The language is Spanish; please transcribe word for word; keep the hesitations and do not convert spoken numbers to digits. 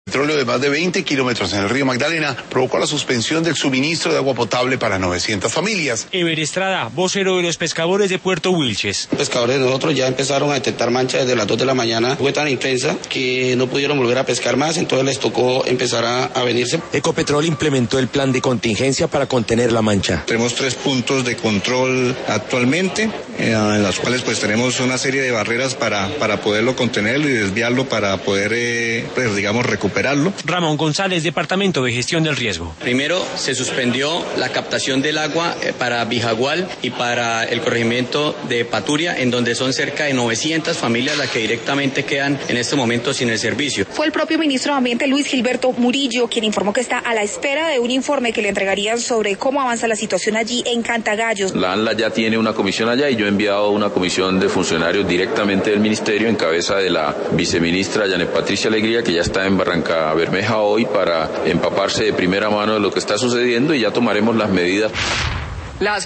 Petróleo de más de veinte kilómetros en el río Magdalena provocó la suspensión del suministro de agua potable para novecientas familias. Ever Estrada, vocero de los pescadores de Puerto Wilches. Los pescadores de nosotros ya empezaron a detectar manchas desde las dos de la mañana. Fue tan intensa que no pudieron volver a pescar más, entonces les tocó empezar a, a venirse. Ecopetrol implementó el plan de contingencia para contener la mancha. Tenemos tres puntos de control actualmente, eh, en las cuales pues tenemos una serie de barreras para, para poderlo contener y desviarlo para poder, eh, pues, digamos, recuperar. Ramón González, Departamento de Gestión del Riesgo. Primero, se suspendió la captación del agua para Bijagual y para el corregimiento de Paturia, en donde son cerca de novecientas familias las que directamente quedan en este momento sin el servicio. Fue el propio ministro de Ambiente, Luis Gilberto Murillo, quien informó que está a la espera de un informe que le entregarían sobre cómo avanza la situación allí en Cantagallos. La ANLA ya tiene una comisión allá y yo he enviado una comisión de funcionarios directamente del ministerio en cabeza de la viceministra Janet Patricia Alegría, que ya está en Barranca Bermeja hoy para empaparse de primera mano de lo que está sucediendo y ya tomaremos las medidas. Las